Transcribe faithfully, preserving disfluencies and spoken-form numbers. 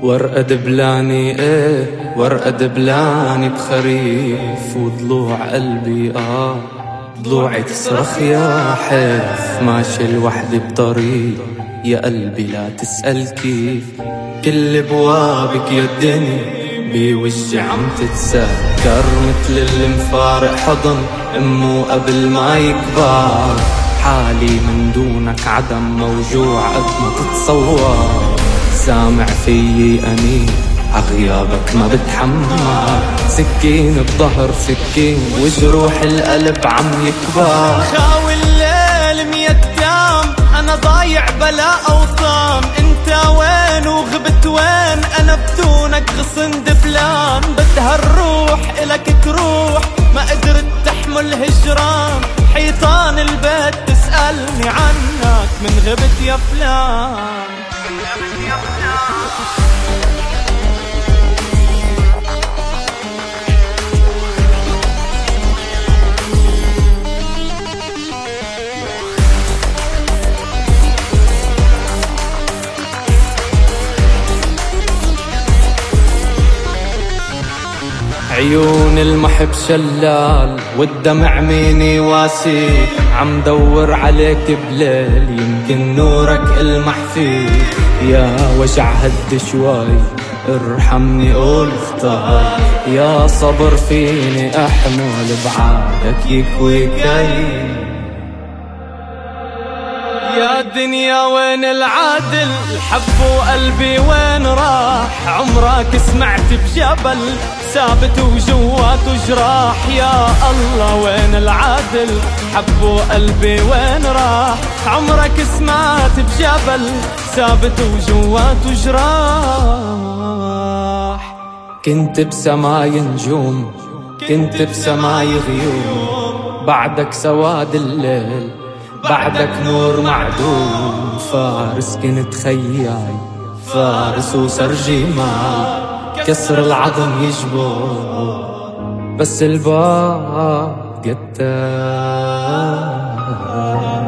ورقة دبلاني ايه ورقة دبلاني بخريف، وضلوع قلبي اه ضلوعي تصرخ يا حيف. ماشي لوحدي بطريق يا قلبي لا تسأل كيف، كل بوابك يا الدنيا بوجي عم تتسكر، مثل اللي مفارق حضن امه قبل ما يكبر. حالي من دونك عدم موجوع قد ما تتصور، سامع فيي أنين عغيابك ما بتحمل، سكين بظهر سكين وجروح القلب عم يكبر. خاوي الليل ميتام أنا ضايع بلا أوطان، انت وين وغبت وين أنا بدونك غصن دبلان. بدها الروح إلك تروح ما قدرت تحمل هجران، حيطان البيت تسألني عنك من غبت يا فلان. عيون المحب شلال والدمع ميني واسي، عم دور عليك بليل يمكن نورك المح فيه. يا وجع هد شوي ارحمني قول اختار، يا صبر فيني احمل بعادك يكوي كي. يا دنيا وين العادل حبوا قلبي وين راح، عمرك سمعت بجبل ثابت وجواته جراح. يا الله وين العادل حبوا قلبي وين راح، عمرك سمعت بجبل ثابت وجواته جراح. كنت بسماي نجوم كنت بسماي غيوم، بعدك سواد الليل بعدك نور معدوم. فارس كنت خياي فارس وسرجي مال، كسر العظم يجبر بس الباب قتال.